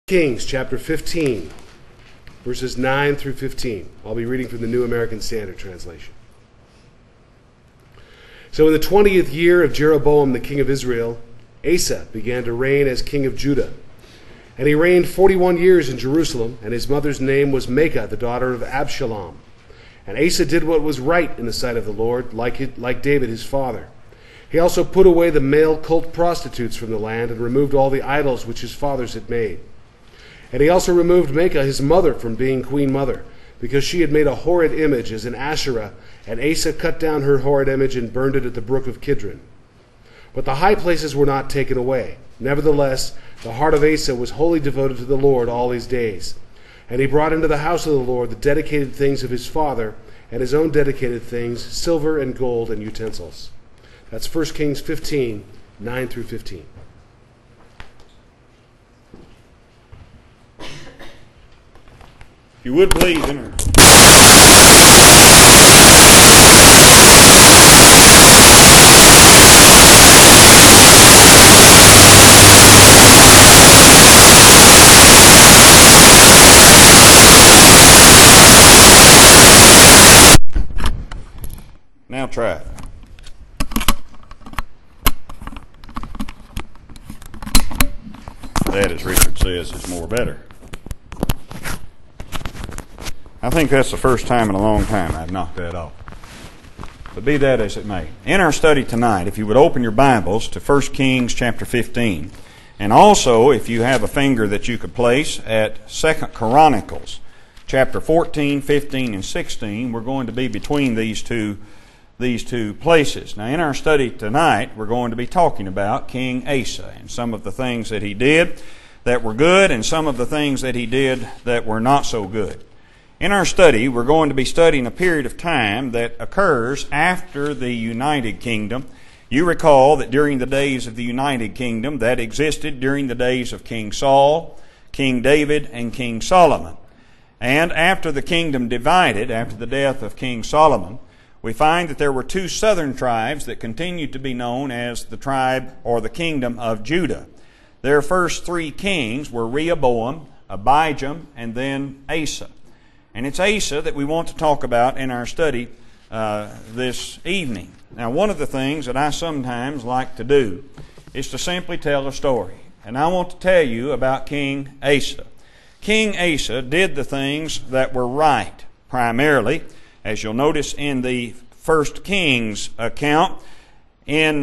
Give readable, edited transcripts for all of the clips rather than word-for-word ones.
Kings chapter 15, verses 9 through 15. I'll be reading from the New American Standard Translation. So in the 20th year of Jeroboam the king of Israel, Asa began to reign as king of Judah. And he reigned 41 years in Jerusalem, and his mother's name was Maachah, the daughter of Absalom. And Asa did what was right in the sight of the Lord, like David his father. He also put away the male cult prostitutes from the land and removed all the idols which his fathers had made. And he also removed Maachah his mother from being queen mother, because she had made a horrid image as an Asherah, and Asa cut down her horrid image and burned it at the brook of Kidron. But the high places were not taken away. Nevertheless, the heart of Asa was wholly devoted to the Lord all his days. And he brought into the house of the Lord the dedicated things of his father, and his own dedicated things, silver and gold and utensils. That's 1 Kings 15, 9 through 15. If you would please enter. Now try it. That, as Richard says, is more better. I think that's the first time in a long time I've knocked that off. But be that as it may. In our study tonight, if you would open your Bibles to 1 Kings chapter 15, and also if you have a finger that you could place at 2 Chronicles chapter 14, 15, and 16, we're going to be between these two places. Now, in our study tonight, we're going to be talking about King Asa and some of the things that he did that were good and some of the things that he did that were not so good. In our study, we're going to be studying a period of time that occurs after the United Kingdom. You recall that during the days of the United Kingdom, that existed during the days of King Saul, King David, and King Solomon. And after the kingdom divided, after the death of King Solomon, we find that there were two southern tribes that continued to be known as the tribe or the kingdom of Judah. Their first three kings were Rehoboam, Abijam, and then Asa. And it's Asa that we want to talk about in our study this evening. Now, one of the things that I sometimes like to do is to simply tell a story. And I want to tell you about King Asa. King Asa did the things that were right, primarily, as you'll notice in the 1 Kings account, in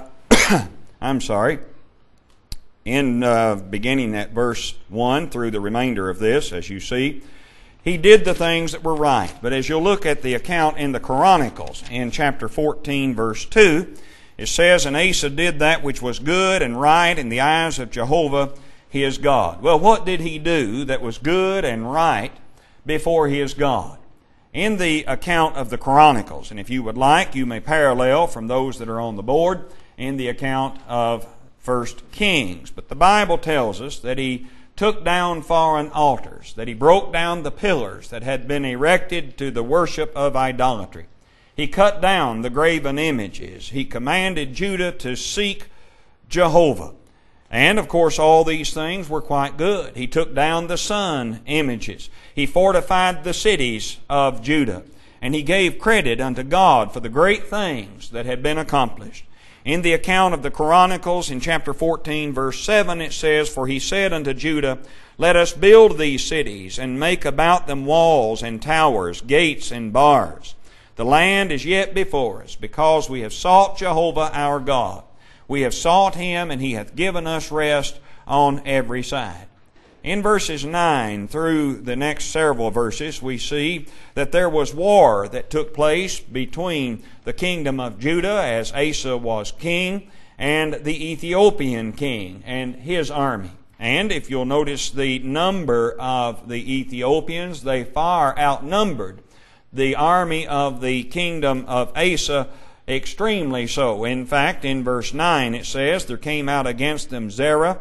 beginning at verse 1 through the remainder of this, as you see, he did the things that were right. But as you'll look at the account in the Chronicles, in chapter 14, verse 2, it says, "And Asa did that which was good and right in the eyes of Jehovah his God." Well, what did he do that was good and right before his God? In the account of the Chronicles, and if you would like, you may parallel from those that are on the board in the account of 1 Kings. But the Bible tells us that he took down foreign altars, that he broke down the pillars that had been erected to the worship of idolatry. He cut down the graven images. He commanded Judah to seek Jehovah. And, of course, all these things were quite good. He took down the sun images. He fortified the cities of Judah. And he gave credit unto God for the great things that had been accomplished. In the account of the Chronicles, in chapter 14, verse 7, it says, "For he said unto Judah, Let us build these cities, and make about them walls and towers, gates and bars. The land is yet before us, because we have sought Jehovah our God. We have sought him, and he hath given us rest on every side." In verses 9 through the next several verses, we see that there was war that took place between the kingdom of Judah, as Asa was king, and the Ethiopian king and his army. And if you'll notice the number of the Ethiopians, they far outnumbered the army of the kingdom of Asa, extremely so. In fact, in verse 9 it says, "There came out against them Zerah,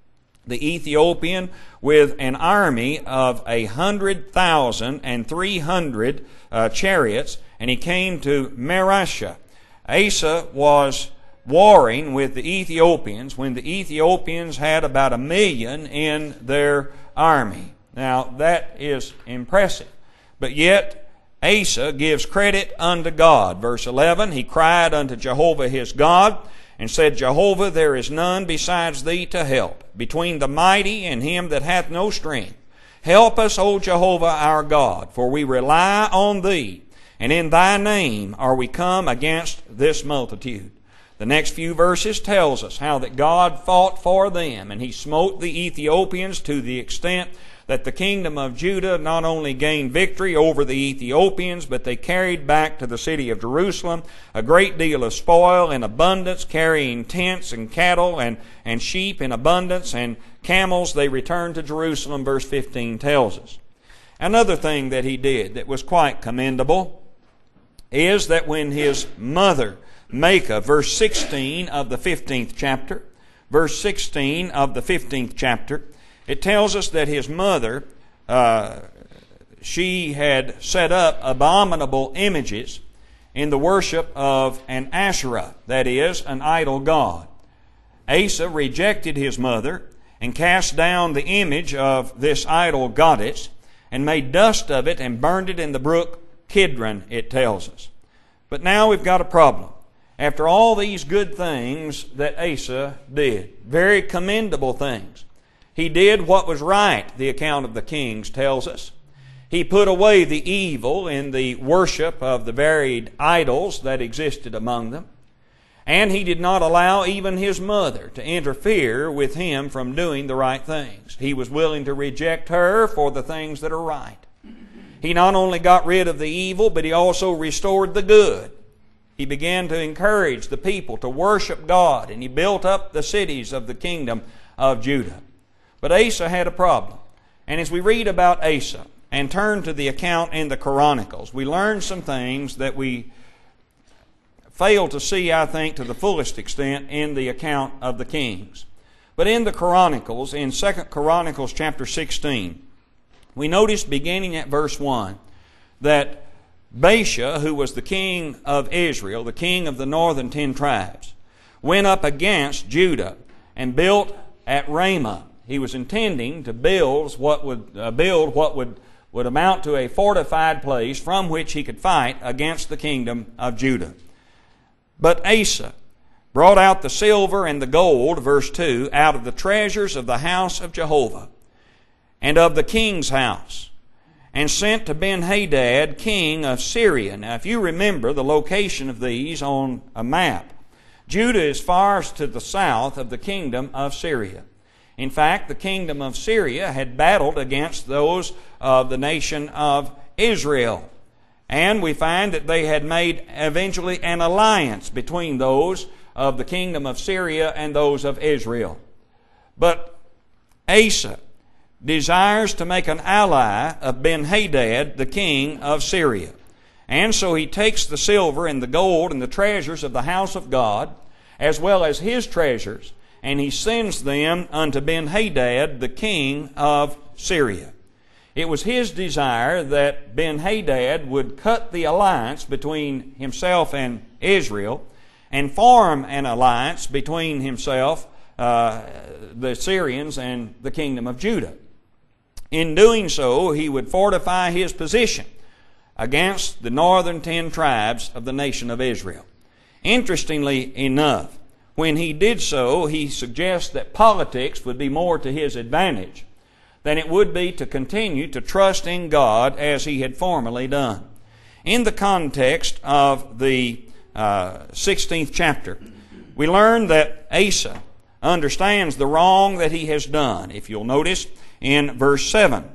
the Ethiopian, with an army of 100,300 chariots, and he came to Mareshah. Asa was warring with the Ethiopians when the Ethiopians had about 1 million in their army. Now, that is impressive. But yet, Asa gives credit unto God. Verse 11, he cried unto Jehovah his God, and said, Jehovah, there is none besides thee to help, between the mighty and him that hath no strength. Help us, O Jehovah our God, for we rely on thee, and in thy name are we come against this multitude. The next few verses tells us how that God fought for them, and he smote the Ethiopians to the extent that the kingdom of Judah not only gained victory over the Ethiopians, but they carried back to the city of Jerusalem a great deal of spoil in abundance, carrying tents and cattle and sheep in abundance, and camels. They returned to Jerusalem, verse 15 tells us. Another thing that he did that was quite commendable is that when his mother, Maacah, verse 16 of the 15th chapter, verse 16 of the 15th chapter, it tells us that his mother, she had set up abominable images in the worship of an Asherah, that is, an idol god. Asa rejected his mother and cast down the image of this idol goddess and made dust of it and burned it in the brook Kidron, it tells us. But now we've got a problem. After all these good things that Asa did, very commendable things, he did what was right, the account of the Kings tells us. He put away the evil in the worship of the varied idols that existed among them. And he did not allow even his mother to interfere with him from doing the right things. He was willing to reject her for the things that are right. He not only got rid of the evil, but he also restored the good. He began to encourage the people to worship God, and he built up the cities of the kingdom of Judah. But Asa had a problem. And as we read about Asa and turn to the account in the Chronicles, we learn some things that we fail to see, I think, to the fullest extent in the account of the Kings. But in the Chronicles, in 2 Chronicles chapter 16, we notice beginning at verse 1 that Baasha, who was the king of Israel, the king of the northern 10 tribes, went up against Judah and built at Ramah. He was intending to build what would amount to a fortified place from which he could fight against the kingdom of Judah. But Asa brought out the silver and the gold, verse 2, out of the treasures of the house of Jehovah and of the king's house, and sent to Ben-Hadad, king of Syria. Now, if you remember the location of these on a map, Judah is far to the south of the kingdom of Syria. In fact, the kingdom of Syria had battled against those of the nation of Israel. And we find that they had made eventually an alliance between those of the kingdom of Syria and those of Israel. But Asa desires to make an ally of Ben-Hadad, the king of Syria. And so he takes the silver and the gold and the treasures of the house of God, as well as his treasures, and he sends them unto Ben-Hadad, the king of Syria. It was his desire that Ben-Hadad would cut the alliance between himself and Israel and form an alliance between himself, the Syrians, and the kingdom of Judah. In doing so, he would fortify his position against the northern 10 tribes of the nation of Israel. Interestingly enough, when he did so, he suggests that politics would be more to his advantage than it would be to continue to trust in God as he had formerly done. In the context of the 16th chapter, we learn that Asa understands the wrong that he has done. If you'll notice in verse 7,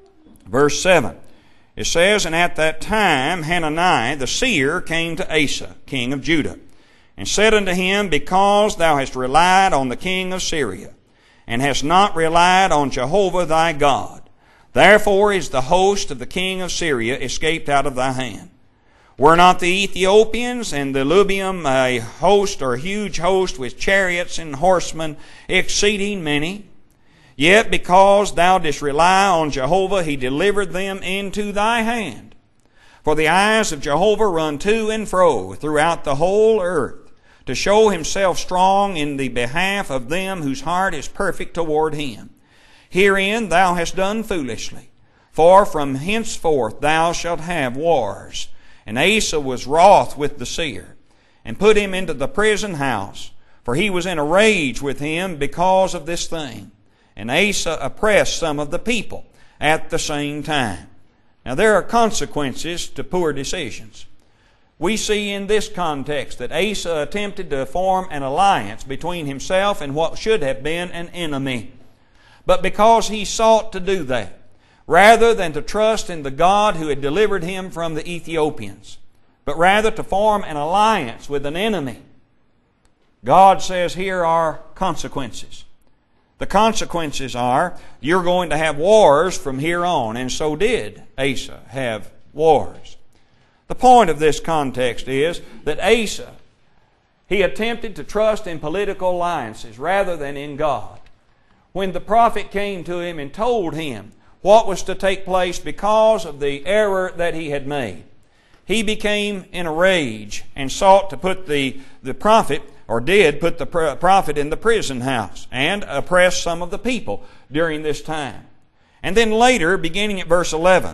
it says, And at that time Hananiah the seer came to Asa, king of Judah, and said unto him, Because thou hast relied on the king of Syria, and hast not relied on Jehovah thy God, therefore is the host of the king of Syria escaped out of thy hand. Were not the Ethiopians and the Lubium a host or huge host with chariots and horsemen exceeding many? Yet because thou didst rely on Jehovah, he delivered them into thy hand. For the eyes of Jehovah run to and fro throughout the whole earth, to show himself strong in the behalf of them whose heart is perfect toward him. Herein thou hast done foolishly, for from henceforth thou shalt have wars. And Asa was wroth with the seer, and put him into the prison house, for he was in a rage with him because of this thing. And Asa oppressed some of the people at the same time. Now there are consequences to poor decisions. We see in this context that Asa attempted to form an alliance between himself and what should have been an enemy. But because he sought to do that, rather than to trust in the God who had delivered him from the Ethiopians, but rather to form an alliance with an enemy, God says here are consequences. The consequences are, you're going to have wars from here on, and so did Asa have wars. The point of this context is that Asa, he attempted to trust in political alliances rather than in God. When the prophet came to him and told him what was to take place because of the error that he had made, he became in a rage and sought to put the prophet, or did put the prophet in the prison house and oppress some of the people during this time. And then later, beginning at verse 11,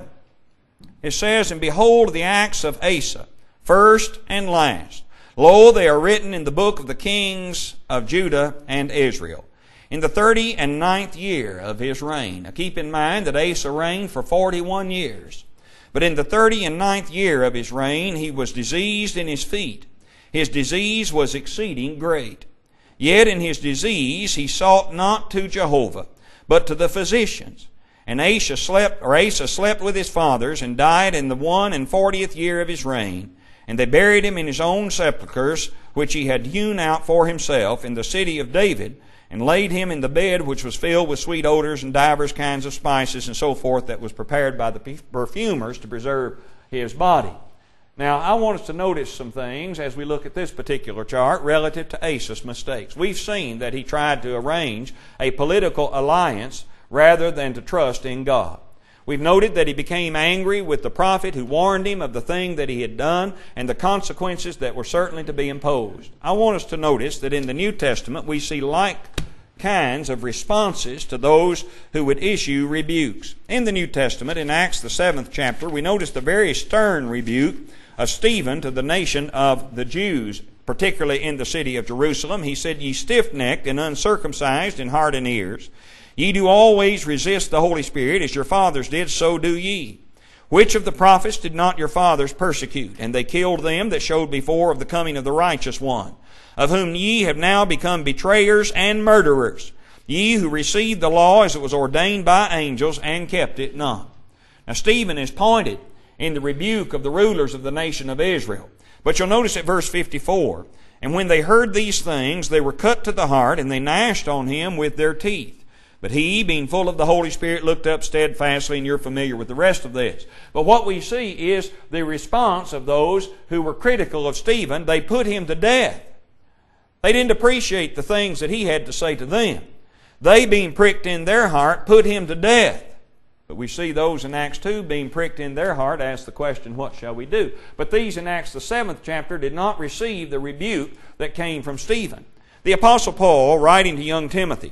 it says, And behold the acts of Asa, first and last. Lo, they are written in the book of the kings of Judah and Israel, in the 39th year of his reign. Now keep in mind that Asa reigned for 41 years. But in the 39th year of his reign, he was diseased in his feet. His disease was exceeding great. Yet in his disease he sought not to Jehovah, but to the physicians. And Asa slept with his fathers, and died in the 41st year of his reign. And they buried him in his own sepulchres, which he had hewn out for himself in the city of David, and laid him in the bed which was filled with sweet odors and divers kinds of spices and so forth, that was prepared by the perfumers to preserve his body. Now, I want us to notice some things as we look at this particular chart relative to Asa's mistakes. We've seen that he tried to arrange a political alliance rather than to trust in God. We've noted that he became angry with the prophet who warned him of the thing that he had done and the consequences that were certainly to be imposed. I want us to notice that in the New Testament we see like kinds of responses to those who would issue rebukes. In the New Testament, in Acts the 7th chapter, we notice the very stern rebuke of Stephen to the nation of the Jews, particularly in the city of Jerusalem. He said, Ye stiff-necked and uncircumcised in heart and ears, ye do always resist the Holy Spirit, as your fathers did, so do ye. Which of the prophets did not your fathers persecute? And they killed them that showed before of the coming of the righteous one, of whom ye have now become betrayers and murderers, ye who received the law as it was ordained by angels, and kept it not. Now Stephen is pointed in the rebuke of the rulers of the nation of Israel. But you'll notice at verse 54, And when they heard these things, they were cut to the heart, and they gnashed on him with their teeth. But he, being full of the Holy Spirit, looked up steadfastly, and you're familiar with the rest of this. But what we see is the response of those who were critical of Stephen. They put him to death. They didn't appreciate the things that he had to say to them. They, being pricked in their heart, put him to death. But we see those in Acts 2 being pricked in their heart, ask the question, what shall we do? But these in Acts the 7th chapter did not receive the rebuke that came from Stephen. The Apostle Paul, writing to young Timothy,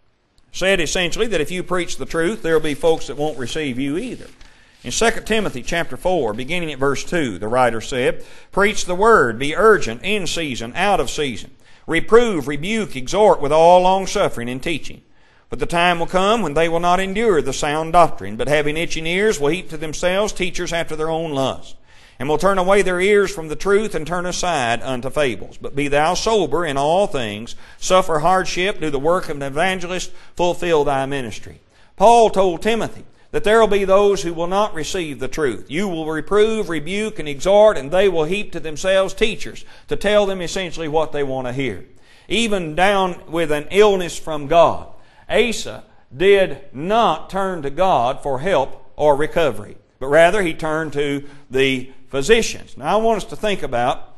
said essentially that if you preach the truth, there will be folks that won't receive you either. In 2 Timothy chapter 4, beginning at verse 2, the writer said, Preach the word, be urgent, in season, out of season. Reprove, rebuke, exhort with all longsuffering and teaching. But the time will come when they will not endure the sound doctrine, but having itching ears will heap to themselves teachers after their own lust, and will turn away their ears from the truth and turn aside unto fables. But be thou sober in all things, suffer hardship, do the work of an evangelist, fulfill thy ministry. Paul told Timothy that there will be those who will not receive the truth. You will reprove, rebuke, and exhort, and they will heap to themselves teachers to tell them essentially what they want to hear. Even down with an illness from God, Asa did not turn to God for help or recovery, but rather he turned to the physicians. Now I want us to think about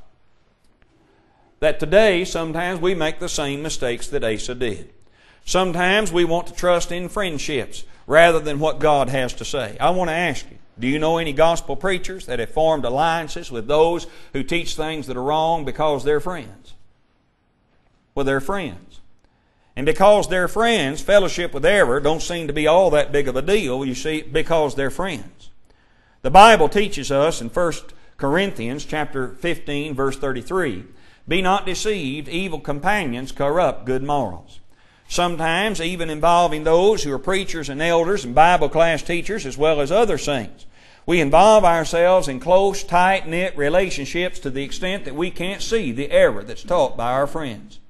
that today sometimes we make the same mistakes that Asa did. Sometimes we want to trust in friendships rather than what God has to say. I want to ask you, do you know any gospel preachers that have formed alliances with those who teach things that are wrong because they're friends? with their friends. And because they're friends, fellowship with error don't seem to be all that big of a deal, you see, because they're friends. The Bible teaches us in 1 Corinthians chapter 15, verse 33, "Be not deceived, evil companions corrupt good morals." Sometimes even involving those who are preachers and elders and Bible class teachers as well as other saints. We involve ourselves in close, tight-knit relationships to the extent that we can't see the error that's taught by our friends.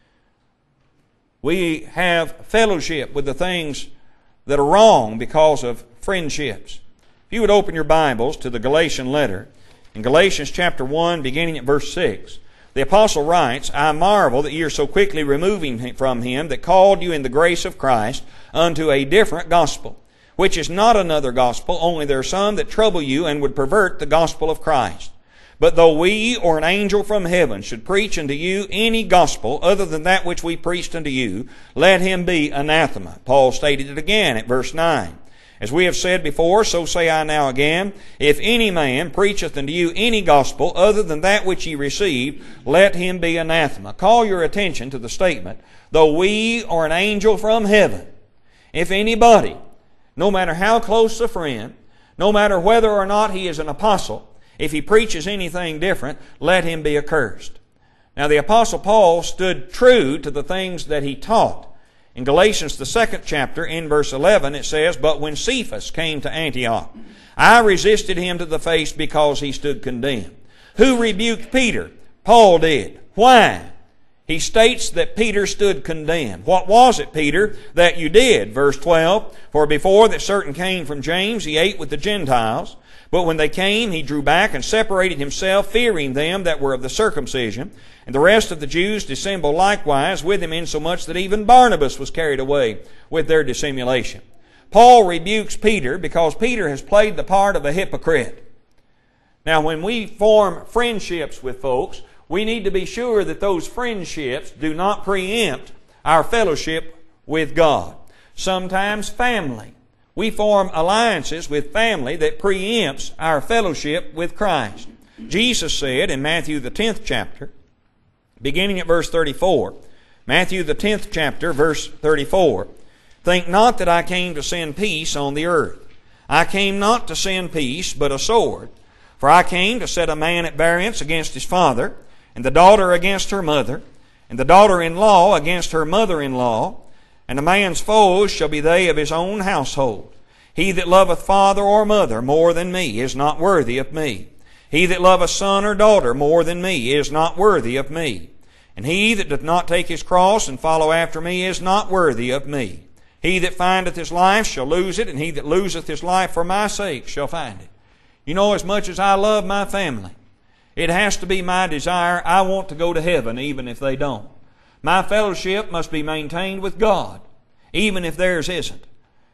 We have fellowship with the things that are wrong because of friendships. If you would open your Bibles to the Galatian letter, in Galatians chapter 1, beginning at verse 6, the apostle writes, "I marvel that ye are so quickly removing from him that called you in the grace of Christ unto a different gospel, which is not another gospel, only there are some that trouble you and would pervert the gospel of Christ. But though we or an angel from heaven should preach unto you any gospel other than that which we preached unto you, let him be anathema." Paul stated it again at verse 9. "As we have said before, so say I now again, if any man preacheth unto you any gospel other than that which ye received, let him be anathema." Call your attention to the statement, "though we or an angel from heaven." If anybody, no matter how close a friend, no matter whether or not he is an apostle, if he preaches anything different, let him be accursed. Now the apostle Paul stood true to the things that he taught. In Galatians, the 2nd chapter, in verse 11, it says, "But when Cephas came to Antioch, I resisted him to the face because he stood condemned." Who rebuked Peter? Paul did. Why? He states that Peter stood condemned. "What was it, Peter, that you did?" Verse 12, "For before that certain came from James, he ate with the Gentiles. But when they came, he drew back and separated himself, fearing them that were of the circumcision. And the rest of the Jews dissembled likewise with him, insomuch that even Barnabas was carried away with their dissimulation." Paul rebukes Peter because Peter has played the part of a hypocrite. Now, when we form friendships with folks, we need to be sure that those friendships do not preempt our fellowship with God. Sometimes family. We form alliances with family that preempts our fellowship with Christ. Jesus said in Matthew the 10th chapter, beginning at verse 34, Matthew the 10th chapter, verse 34, "Think not that I came to send peace on the earth. I came not to send peace, but a sword. For I came to set a man at variance against his father, and the daughter against her mother, and the daughter-in-law against her mother-in-law, and a man's foes shall be they of his own household. He that loveth father or mother more than me is not worthy of me. He that loveth son or daughter more than me is not worthy of me. And he that doth not take his cross and follow after me is not worthy of me. He that findeth his life shall lose it, and he that loseth his life for my sake shall find it." You know, as much as I love my family, it has to be my desire I want to go to heaven even if they don't. My fellowship must be maintained with God, even if theirs isn't.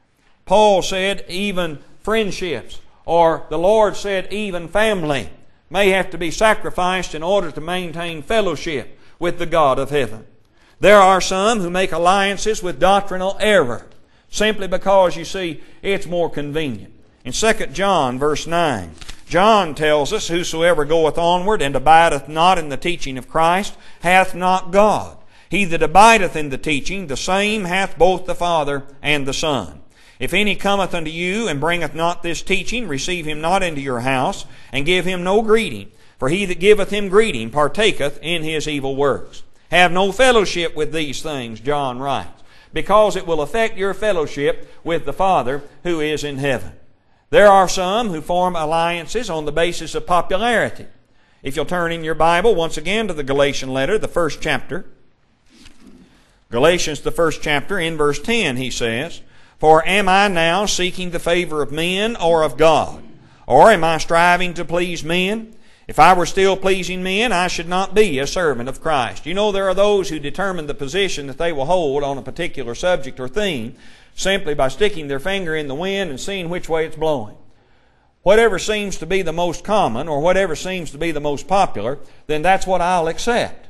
Paul said even friendships, or the Lord said even family, may have to be sacrificed in order to maintain fellowship with the God of heaven. There are some who make alliances with doctrinal error, simply because, you see, it's more convenient. In 2 John, verse 9, John tells us, "Whosoever goeth onward and abideth not in the teaching of Christ hath not God. He that abideth in the teaching, the same hath both the Father and the Son. If any cometh unto you and bringeth not this teaching, receive him not into your house, and give him no greeting. For he that giveth him greeting partaketh in his evil works. Have no fellowship with these things," John writes, "because it will affect your fellowship with the Father who is in heaven." There are some who form alliances on the basis of popularity. If you'll turn in your Bible once again to the Galatian letter, the 1st chapter. Galatians, the 1st chapter, in verse 10, he says, "For am I now seeking the favor of men or of God? Or am I striving to please men? If I were still pleasing men, I should not be a servant of Christ." You know, there are those who determine the position that they will hold on a particular subject or theme simply by sticking their finger in the wind and seeing which way it's blowing. Whatever seems to be the most common or whatever seems to be the most popular, then that's what I'll accept.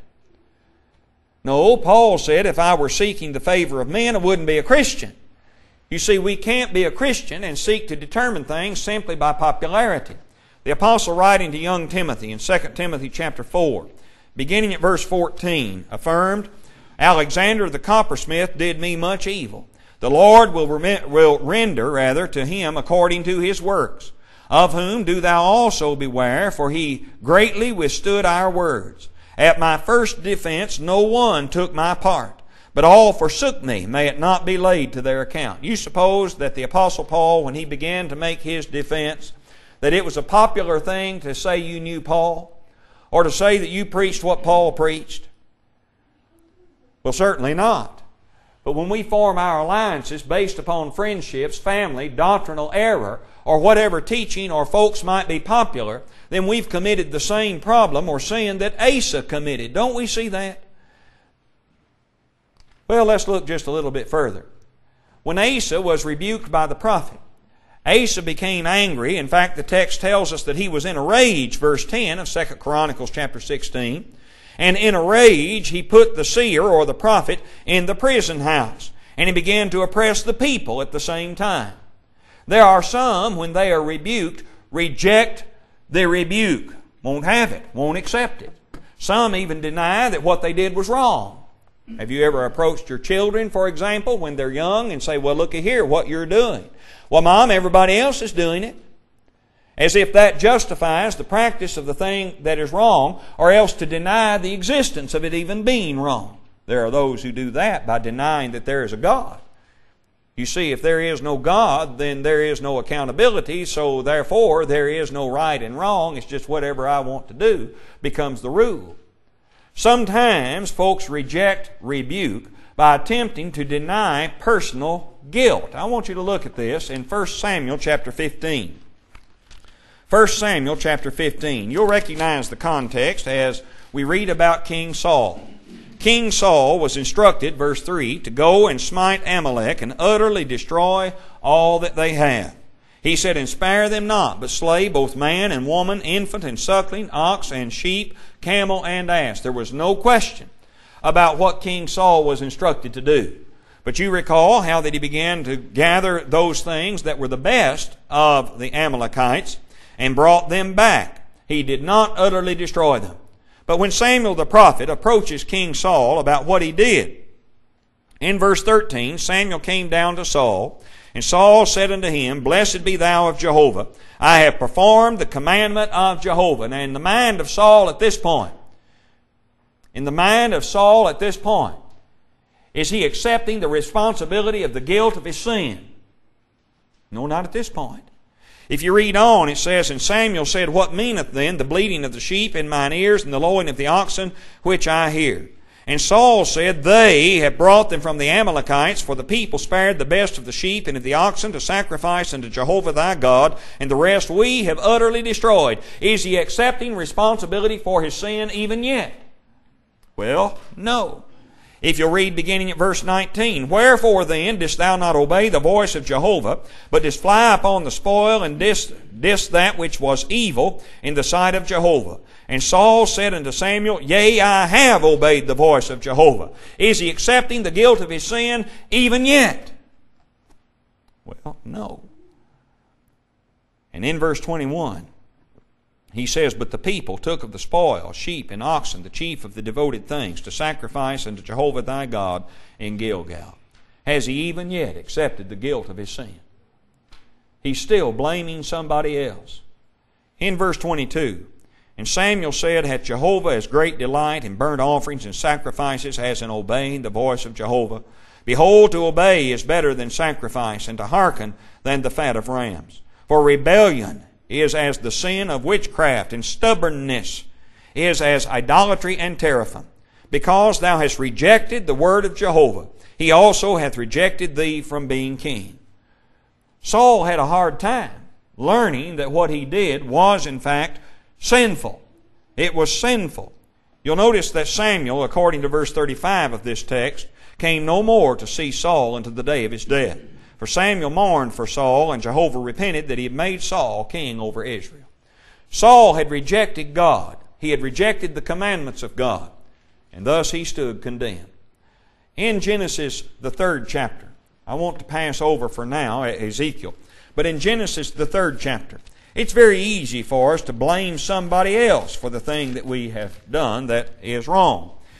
No, Paul said if I were seeking the favor of men, I wouldn't be a Christian. You see, we can't be a Christian and seek to determine things simply by popularity. The apostle writing to young Timothy in 2 Timothy chapter 4, beginning at verse 14, affirmed, Alexander the coppersmith did me much evil. The Lord will render to him according to his works. Of whom do thou also beware, for he greatly withstood our words. At my first defense no one took my part, but all forsook me. May it not be laid to their account. You suppose that the Apostle Paul, when he began to make his defense, that it was a popular thing to say you knew Paul, or to say that you preached what Paul preached? Well, certainly not. But when we form our alliances based upon friendships, family, doctrinal error, or whatever teaching or folks might be popular, then we've committed the same problem or sin that Asa committed. Don't we see that? Well, let's look just a little bit further. When Asa was rebuked by the prophet, Asa became angry. In fact, the text tells us that he was in a rage, verse 10 of 2 Chronicles chapter 16. And in a rage, he put the seer or the prophet in the prison house. And he began to oppress the people at the same time. There are some, when they are rebuked, reject the rebuke. Won't have it. Won't accept it. Some even deny that what they did was wrong. Have you ever approached your children, for example, when they're young and say, well, looky here, what you're doing. Well, Mom, everybody else is doing it. As if that justifies the practice of the thing that is wrong, or else to deny the existence of it even being wrong. There are those who do that by denying that there is a God. You see, if there is no God, then there is no accountability, so therefore there is no right and wrong. It's just whatever I want to do becomes the rule. Sometimes folks reject rebuke by attempting to deny personal guilt. I want you to look at this in 1 Samuel chapter 15. 1 Samuel chapter 15. You'll recognize the context as we read about King Saul. King Saul was instructed, verse 3, to go and smite Amalek and utterly destroy all that they have. He said, and spare them not, but slay both man and woman, infant and suckling, ox and sheep, camel and ass. There was no question about what King Saul was instructed to do. But you recall how that he began to gather those things that were the best of the Amalekites and brought them back. He did not utterly destroy them. But when Samuel the prophet approaches King Saul about what he did, in verse 13, Samuel came down to Saul, and Saul said unto him, Blessed be thou of Jehovah. I have performed the commandment of Jehovah. Now in the mind of Saul at this point, is he accepting the responsibility of the guilt of his sin? No, not at this point. If you read on, it says, And Samuel said, What meaneth then the bleating of the sheep in mine ears, and the lowing of the oxen, which I hear? And Saul said, They have brought them from the Amalekites, for the people spared the best of the sheep and of the oxen to sacrifice unto Jehovah thy God, and the rest we have utterly destroyed. Is he accepting responsibility for his sin even yet? Well, no. If you'll read beginning at verse 19, Wherefore then didst thou not obey the voice of Jehovah, but didst fly upon the spoil, and didst that which was evil in the sight of Jehovah? And Saul said unto Samuel, Yea, I have obeyed the voice of Jehovah. Is he accepting the guilt of his sin even yet? Well, no. And in verse 21, he says, But the people took of the spoil, sheep and oxen, the chief of the devoted things, to sacrifice unto Jehovah thy God in Gilgal. Has he even yet accepted the guilt of his sin? He's still blaming somebody else. In verse 22, And Samuel said, Hath Jehovah as great delight in burnt offerings and sacrifices as in obeying the voice of Jehovah? Behold, to obey is better than sacrifice, and to hearken than the fat of rams. For rebellion is as the sin of witchcraft, and stubbornness is as idolatry and teraphim. Because thou hast rejected the word of Jehovah, he also hath rejected thee from being king. Saul had a hard time learning that what he did was in fact sinful. It was sinful. You'll notice that Samuel, according to verse 35 of this text, came no more to see Saul unto the day of his death. For Samuel mourned for Saul, and Jehovah repented that he had made Saul king over Israel. Saul had rejected God. He had rejected the commandments of God, and thus he stood condemned. In Genesis, the 3rd chapter, I want to pass over for now Ezekiel, but in Genesis, the 3rd chapter, it's very easy for us to blame somebody else for the thing that we have done that is wrong.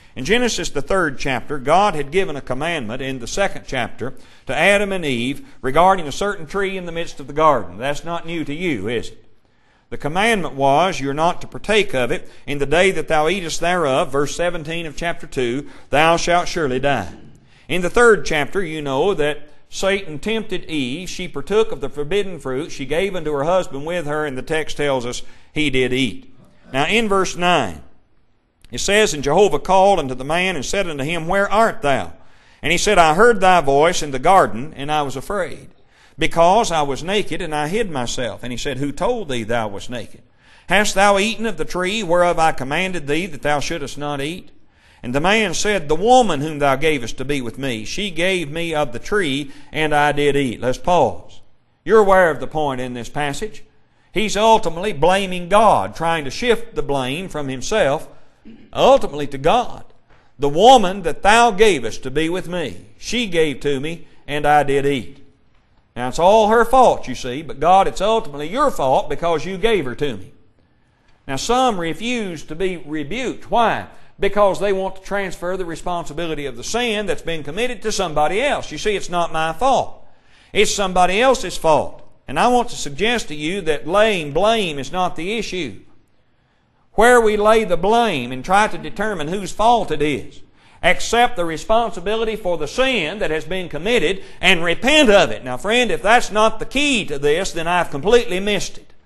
In Genesis, the 3rd chapter, God had given a commandment in the 2nd chapter to Adam and Eve regarding a certain tree in the midst of the garden. That's not new to you, is it? The commandment was, you're not to partake of it. In the day that thou eatest thereof, verse 17 of chapter 2, thou shalt surely die. In the 3rd chapter, you know that Satan tempted Eve. She partook of the forbidden fruit. She gave unto her husband with her, and the text tells us he did eat. Now in verse 9, it says, And Jehovah called unto the man and said unto him, Where art thou? And he said, I heard thy voice in the garden, and I was afraid, because I was naked, and I hid myself. And he said, Who told thee thou wast naked? Hast thou eaten of the tree whereof I commanded thee that thou shouldest not eat? And the man said, The woman whom thou gavest to be with me, she gave me of the tree, and I did eat. Let's pause. You're aware of the point in this passage. He's ultimately blaming God, trying to shift the blame from himself ultimately to God. The woman that thou gavest to be with me, she gave to me, and I did eat. Now it's all her fault, you see, but God, it's ultimately your fault because you gave her to me. Now some refuse to be rebuked. Why? Because they want to transfer the responsibility of the sin that's been committed to somebody else. You see, it's not my fault. It's somebody else's fault. And I want to suggest to you that laying blame is not the issue. Where we lay the blame and try to determine whose fault it is, accept the responsibility for the sin that has been committed and repent of it. Now, friend, if that's not the key to this, then I've completely missed it.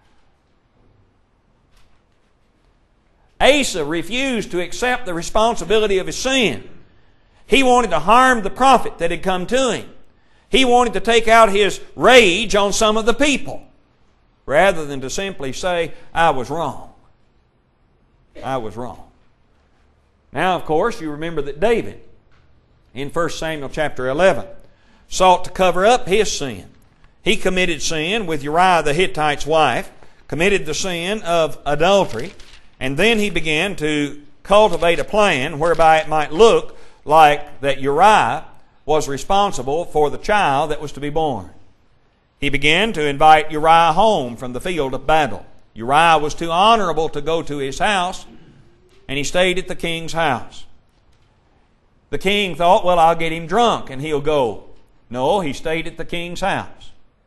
Asa refused to accept the responsibility of his sin. He wanted to harm the prophet that had come to him. He wanted to take out his rage on some of the people, rather than to simply say, I was wrong. I was wrong. Now, of course, you remember that David, in 1 Samuel chapter 11, sought to cover up his sin. He committed sin with Uriah the Hittite's wife, committed the sin of adultery, and then he began to cultivate a plan whereby it might look like that Uriah was responsible for the child that was to be born. He began to invite Uriah home from the field of battle. Uriah was too honorable to go to his house, and he stayed at the king's house. The king thought, well, I'll get him drunk and he'll go. No, he stayed at the king's house.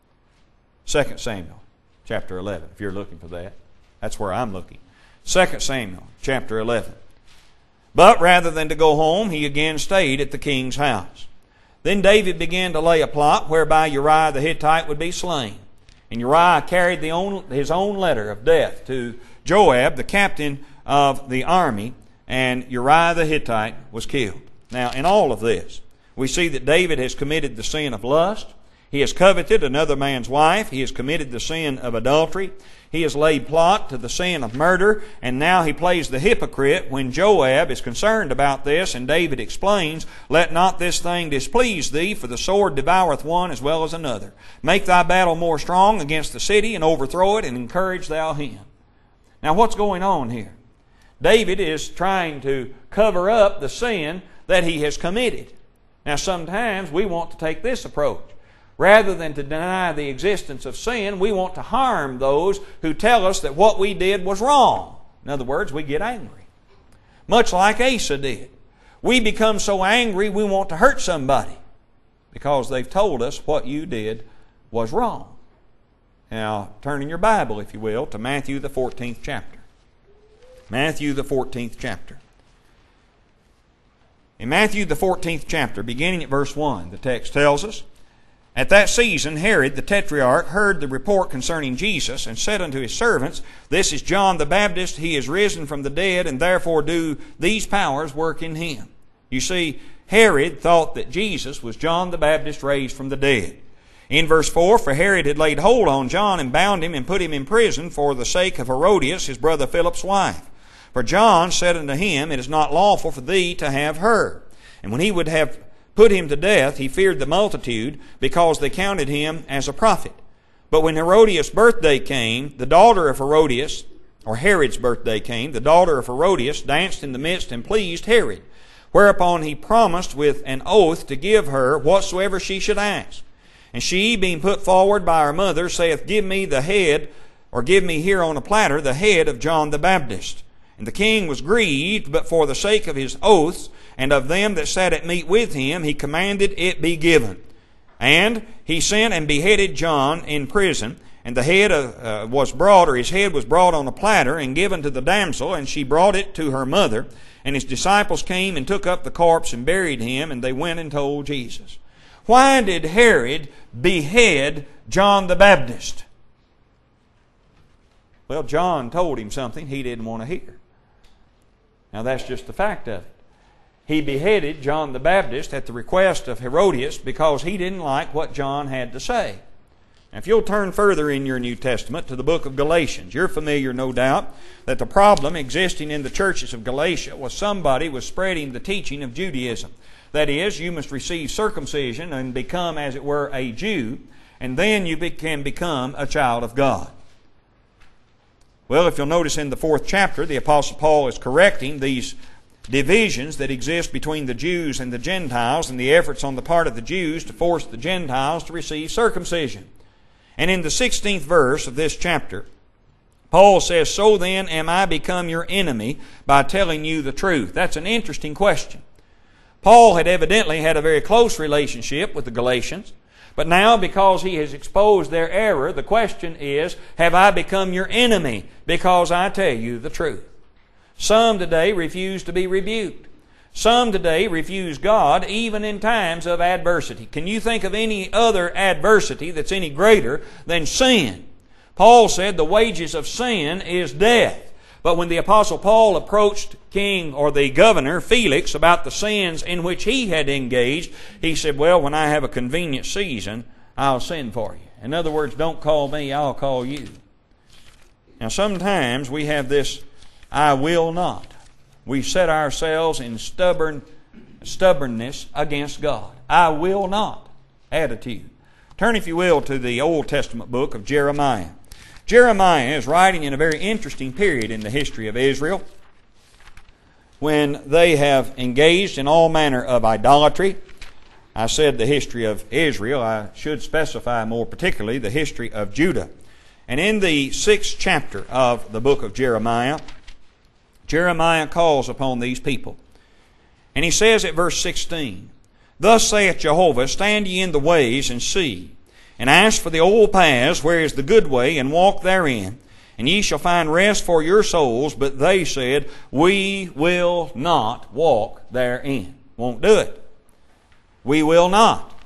2 Samuel chapter 11, if you're looking for that. That's where I'm looking. 2 Samuel chapter 11. But rather than to go home, he again stayed at the king's house. Then David began to lay a plot whereby Uriah the Hittite would be slain. And Uriah carried his own letter of death to Joab, the captain of the army, and Uriah the Hittite was killed. Now, in all of this, we see that David has committed the sin of lust. He has coveted another man's wife. He has committed the sin of adultery. He has laid plot to the sin of murder. And now he plays the hypocrite when Joab is concerned about this. And David explains, Let not this thing displease thee, for the sword devoureth one as well as another. Make thy battle more strong against the city, and overthrow it, and encourage thou him. Now what's going on here? David is trying to cover up the sin that he has committed. Now sometimes we want to take this approach. Rather than to deny the existence of sin, we want to harm those who tell us that what we did was wrong. In other words, we get angry. Much like Asa did. We become so angry we want to hurt somebody because they've told us what you did was wrong. Now, turn in your Bible, if you will, to Matthew the 14th chapter. Matthew the 14th chapter. In Matthew the 14th chapter, beginning at verse 1, the text tells us, At that season Herod the Tetrarch heard the report concerning Jesus, and said unto his servants, This is John the Baptist, he is risen from the dead, and therefore do these powers work in him. You see, Herod thought that Jesus was John the Baptist raised from the dead. In verse 4, For Herod had laid hold on John, and bound him, and put him in prison for the sake of Herodias, his brother Philip's wife. For John said unto him, It is not lawful for thee to have her. And when he would have put him to death, he feared the multitude, because they counted him as a prophet. But when Herodias' birthday came, the daughter of Herodias, or Herod's birthday came, the daughter of Herodias danced in the midst and pleased Herod. Whereupon he promised with an oath to give her whatsoever she should ask. And she, being put forward by her mother, saith, Give me the head, or give me here on a platter the head of John the Baptist. And the king was grieved, but for the sake of his oaths, and of them that sat at meat with him, he commanded it be given. And he sent and beheaded John in prison, and the head his head was brought on a platter and given to the damsel, and she brought it to her mother. And his disciples came and took up the corpse and buried him, and they went and told Jesus. Why did Herod behead John the Baptist? Well, John told him something he didn't want to hear. Now that's just the fact of it. He beheaded John the Baptist at the request of Herodias because he didn't like what John had to say. Now, if you'll turn further in your New Testament to the book of Galatians, you're familiar, no doubt, that the problem existing in the churches of Galatia was somebody was spreading the teaching of Judaism. That is, you must receive circumcision and become, as it were, a Jew, and then you can become a child of God. Well, if you'll notice in the 4th chapter, the Apostle Paul is correcting these divisions that exist between the Jews and the Gentiles and the efforts on the part of the Jews to force the Gentiles to receive circumcision. And in the 16th verse of this chapter, Paul says, "So then am I become your enemy by telling you the truth?" That's an interesting question. Paul had evidently had a very close relationship with the Galatians, but now because he has exposed their error, the question is, have I become your enemy because I tell you the truth? Some today refuse to be rebuked. Some today refuse God even in times of adversity. Can you think of any other adversity that's any greater than sin? Paul said the wages of sin is death. But when the Apostle Paul approached King or the governor Felix about the sins in which he had engaged, he said, "Well, when I have a convenient season, I'll send for you." In other words, don't call me, I'll call you. Now sometimes we have this "I will not." We set ourselves in stubbornness against God. "I will not" attitude. Turn, if you will, to the Old Testament book of Jeremiah. Jeremiah is writing in a very interesting period in the history of Israel when they have engaged in all manner of idolatry. I said the history of Israel. I should specify more particularly the history of Judah. And in the 6th chapter of the book of Jeremiah, Jeremiah calls upon these people. And he says at verse 16, "Thus saith Jehovah, stand ye in the ways and see, and ask for the old paths, where is the good way, and walk therein, and ye shall find rest for your souls. But they said, We will not walk therein." Won't do it. We will not.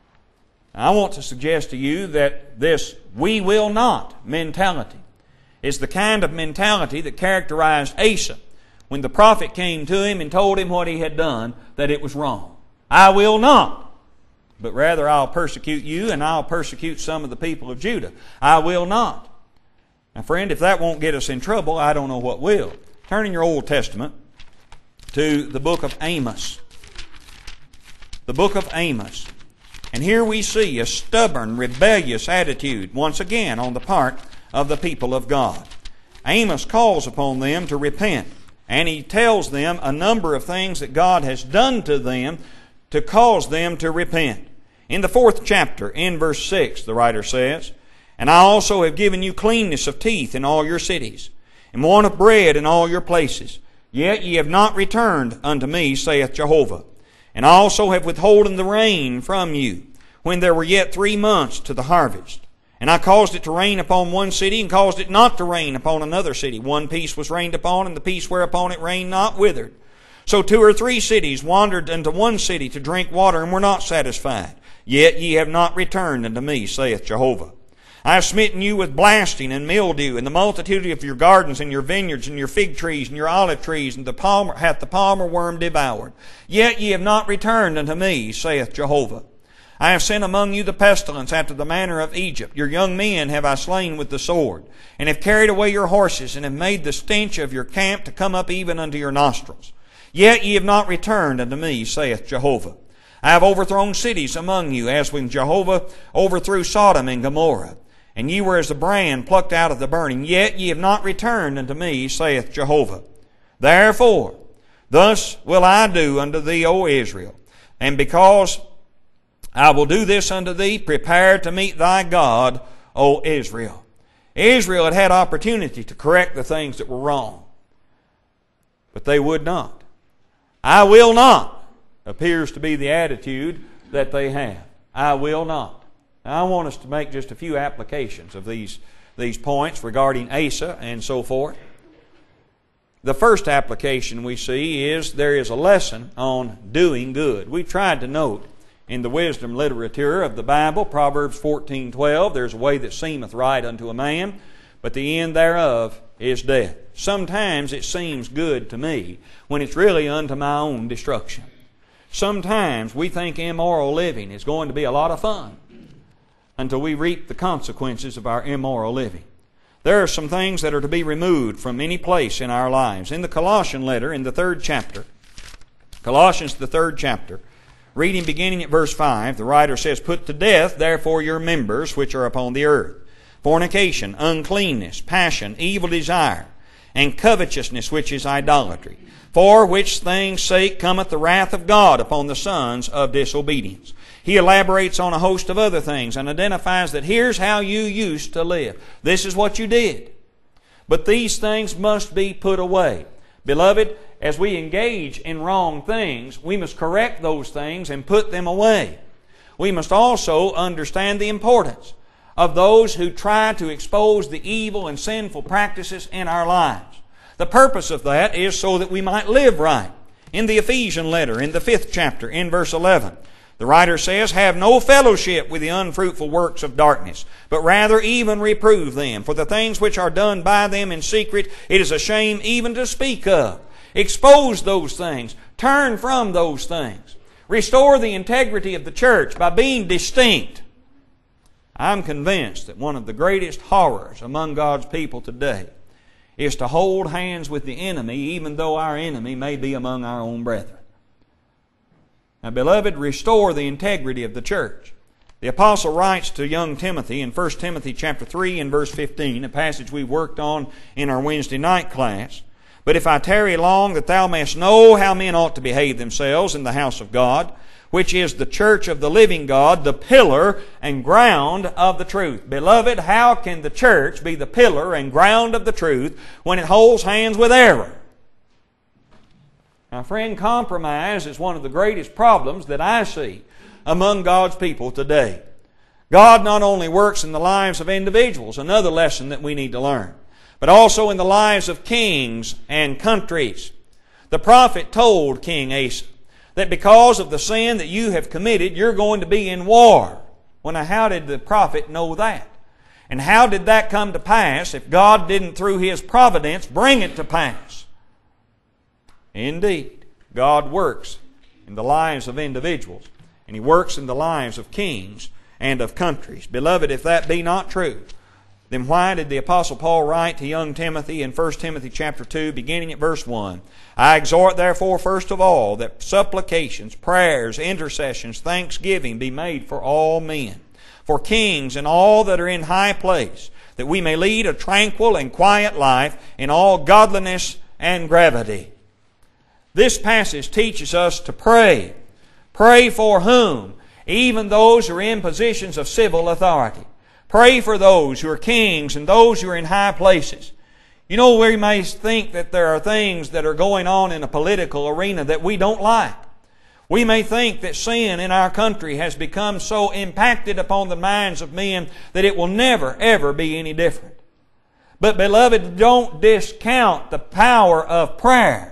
I want to suggest to you that this "we will not" mentality is the kind of mentality that characterized Asa when the prophet came to him and told him what he had done, that it was wrong. "I will not, but rather I'll persecute you and I'll persecute some of the people of Judah. I will not." Now friend, if that won't get us in trouble, I don't know what will. Turn in your Old Testament to the book of Amos. The book of Amos. And here we see a stubborn, rebellious attitude, once again, on the part of the people of God. Amos calls upon them to repent, and he tells them a number of things that God has done to them to cause them to repent. In the 4th chapter, in verse 6, the writer says, "And I also have given you cleanness of teeth in all your cities, and want of bread in all your places. Yet ye have not returned unto me, saith Jehovah. And I also have withholden the rain from you, when there were yet 3 months to the harvest. And I caused it to rain upon one city, and caused it not to rain upon another city. One piece was rained upon, and the piece whereupon it rained not withered. So 2 or 3 cities wandered unto one city to drink water, and were not satisfied. Yet ye have not returned unto me, saith Jehovah. I have smitten you with blasting and mildew, and the multitude of your gardens and your vineyards and your fig trees and your olive trees, and hath the palmer worm devoured. Yet ye have not returned unto me, saith Jehovah. I have sent among you the pestilence after the manner of Egypt. Your young men have I slain with the sword, and have carried away your horses, and have made the stench of your camp to come up even unto your nostrils. Yet ye have not returned unto me, saith Jehovah. I have overthrown cities among you, as when Jehovah overthrew Sodom and Gomorrah. And ye were as a brand plucked out of the burning. Yet ye have not returned unto me, saith Jehovah. Therefore, thus will I do unto thee, O Israel. And because I will do this unto thee, prepare to meet thy God, O Israel. Israel had had opportunity to correct the things that were wrong. But they would not. I will not appears to be the attitude that they have. I will not. Now, I want us to make just a few applications of these points regarding Asa and so forth. The first application we see is there is a lesson on doing good. We tried to note in the wisdom literature of the Bible, Proverbs 14:12, there's a way that seemeth right unto a man, but the end thereof is death. Sometimes it seems good to me when it's really unto my own destruction. Sometimes we think immoral living is going to be a lot of fun until we reap the consequences of our immoral living. There are some things that are to be removed from any place in our lives. In the Colossian letter, in the 3rd chapter, Colossians the 3rd chapter, reading beginning at verse 5, the writer says, "Put to death therefore your members which are upon the earth, fornication, uncleanness, passion, evil desire, and covetousness, which is idolatry. For which things' sake cometh the wrath of God upon the sons of disobedience." He elaborates on a host of other things and identifies that here's how you used to live. This is what you did. But these things must be put away. Beloved, as we engage in wrong things, we must correct those things and put them away. We must also understand the importance of those who try to expose the evil and sinful practices in our lives. The purpose of that is so that we might live right. In the Ephesian letter, in the 5th chapter, in verse 11, the writer says, "Have no fellowship with the unfruitful works of darkness, but rather even reprove them. For the things which are done by them in secret, it is a shame even to speak of." Expose those things. Turn from those things. Restore the integrity of the church by being distinct. I'm convinced that one of the greatest horrors among God's people today is to hold hands with the enemy, even though our enemy may be among our own brethren. Now, beloved, restore the integrity of the church. The apostle writes to young Timothy in 1 Timothy chapter 3 and verse 15, a passage we've worked on in our Wednesday night class. "But if I tarry long, that thou mayest know how men ought to behave themselves in the house of God, which is the church of the living God, the pillar and ground of the truth." Beloved, how can the church be the pillar and ground of the truth when it holds hands with error? Now, friend, compromise is one of the greatest problems that I see among God's people today. God not only works in the lives of individuals, another lesson that we need to learn, but also in the lives of kings and countries. The prophet told King Asa that because of the sin that you have committed, you're going to be in war. Well, now, how did the prophet know that? And how did that come to pass if God didn't, through His providence, bring it to pass? Indeed, God works in the lives of individuals, and He works in the lives of kings and of countries. Beloved, if that be not true, then why did the Apostle Paul write to young Timothy in 1 Timothy chapter 2, beginning at verse 1, "I exhort therefore first of all that supplications, prayers, intercessions, thanksgiving be made for all men, for kings and all that are in high place, that we may lead a tranquil and quiet life in all godliness and gravity." This passage teaches us to pray. Pray for whom? Even those who are in positions of civil authority. Pray for those who are kings and those who are in high places. You know, we may think that there are things that are going on in a political arena that we don't like. We may think that sin in our country has become so impacted upon the minds of men that it will never, ever be any different. But, beloved, don't discount the power of prayer.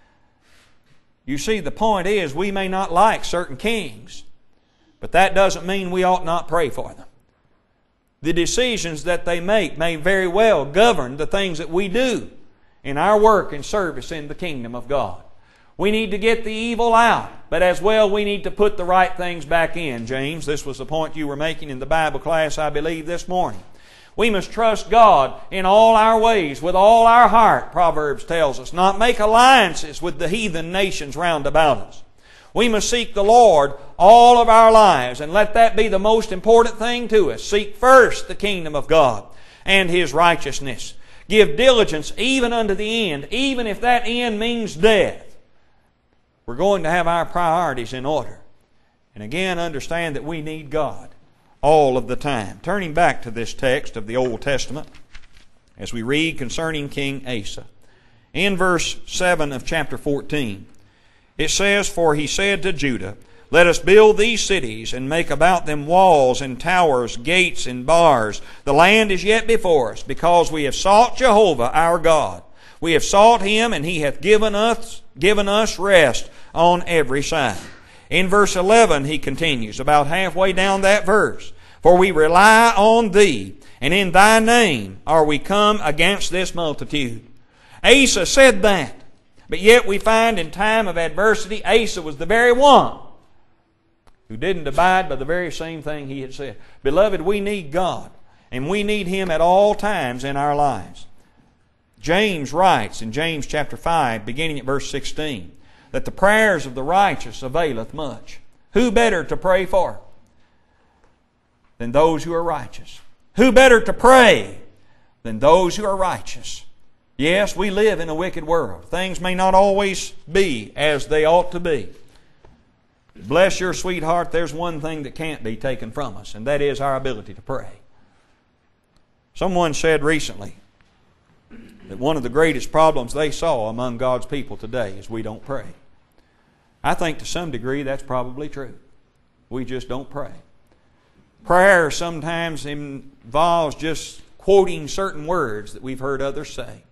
You see, the point is, we may not like certain kings, but that doesn't mean we ought not pray for them. The decisions that they make may very well govern the things that we do in our work and service in the kingdom of God. We need to get the evil out, but as well we need to put the right things back in. James, this was the point you were making in the Bible class, I believe, this morning. We must trust God in all our ways, with all our heart, Proverbs tells us, not make alliances with the heathen nations round about us. We must seek the Lord all of our lives, and let that be the most important thing to us. Seek first the kingdom of God and His righteousness. Give diligence even unto the end, even if that end means death. We're going to have our priorities in order. And again, understand that we need God all of the time. Turning back to this text of the Old Testament, as we read concerning King Asa, In verse 7 of chapter 14, it says, "For he said to Judah, Let us build these cities, and make about them walls and towers, gates and bars. The land is yet before us, because we have sought Jehovah our God. We have sought Him, and He hath given us rest on every side." In verse 11 he continues, about halfway down that verse, "For we rely on Thee, and in Thy name are we come against this multitude." Asa said that, but yet we find in time of adversity, Asa was the very one who didn't abide by the very same thing he had said. Beloved, we need God, and we need Him at all times in our lives. James writes in James chapter 5, beginning at verse 16, that the prayers of the righteous availeth much. Who better to pray for than those who are righteous? Who better to pray than those who are righteous? Yes, we live in a wicked world. Things may not always be as they ought to be. Bless your sweetheart, there's one thing that can't be taken from us, and that is our ability to pray. Someone said recently that one of the greatest problems they saw among God's people today is we don't pray. I think to some degree that's probably true. We just don't pray. Prayer sometimes involves just quoting certain words that we've heard others say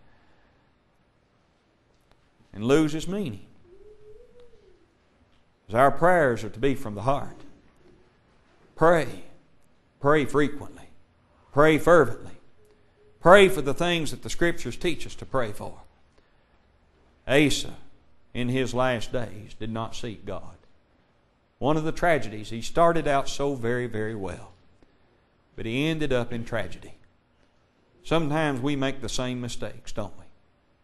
and loses meaning. Because our prayers are to be from the heart. Pray. Pray frequently. Pray fervently. Pray for the things that the Scriptures teach us to pray for. Asa, in his last days, did not seek God. One of the tragedies, he started out so very, very well, but he ended up in tragedy. Sometimes we make the same mistakes, don't we?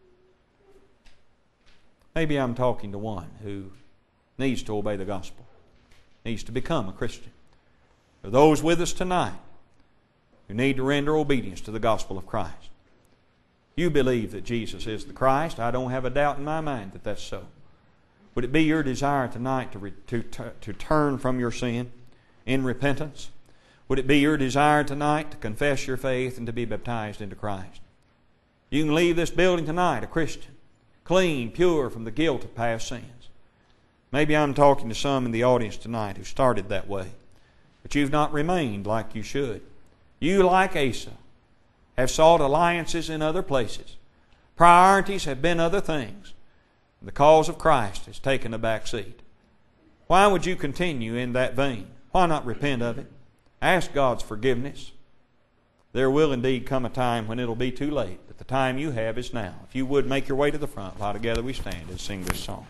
Maybe I'm talking to one who needs to obey the gospel, needs to become a Christian. For those with us tonight who need to render obedience to the gospel of Christ. You believe that Jesus is the Christ. I don't have a doubt in my mind that that's so. Would it be your desire tonight to turn from your sin in repentance? Would it be your desire tonight to confess your faith and to be baptized into Christ? You can leave this building tonight a Christian, clean, pure from the guilt of past sins. Maybe I'm talking to some in the audience tonight who started that way, but you've not remained like you should. You, like Asa, have sought alliances in other places. Priorities have been other things. The cause of Christ has taken a back seat. Why would you continue in that vein? Why not repent of it? Ask God's forgiveness. There will indeed come a time when it'll be too late, but the time you have is now. If you would, make your way to the front while together we stand and sing this song.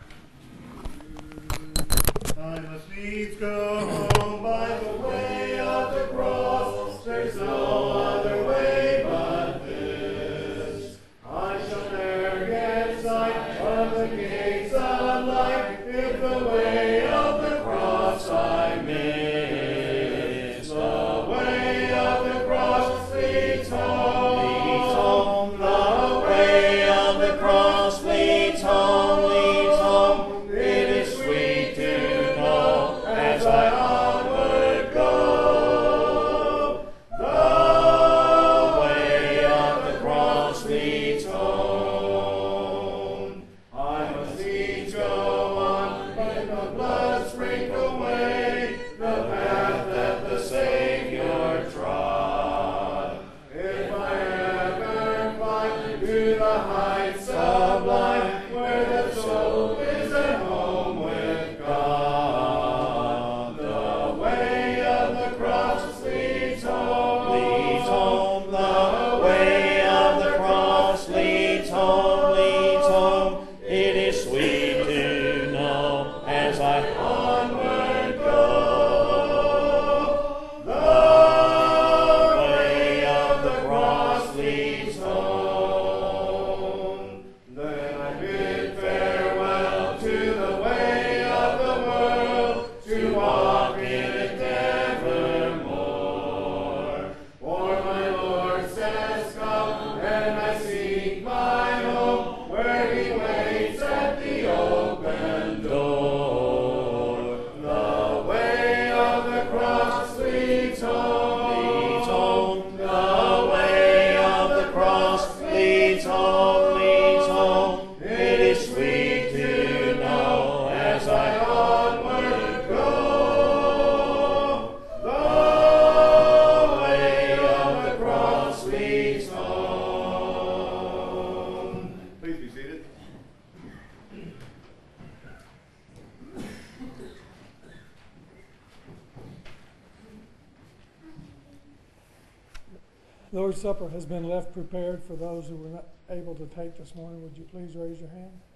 I must needs go home by the way of the cross. There's no other way but this. I shall ne'er get sight of the gates of life if the way of the cross I miss. The way of the cross leads home. The way of the cross leads home, leads home. It is sweet to know as I onward go. sweet stone. Please be seated. Lord's Supper has been left prepared for those who were not able to take this morning. Would you please raise your hand?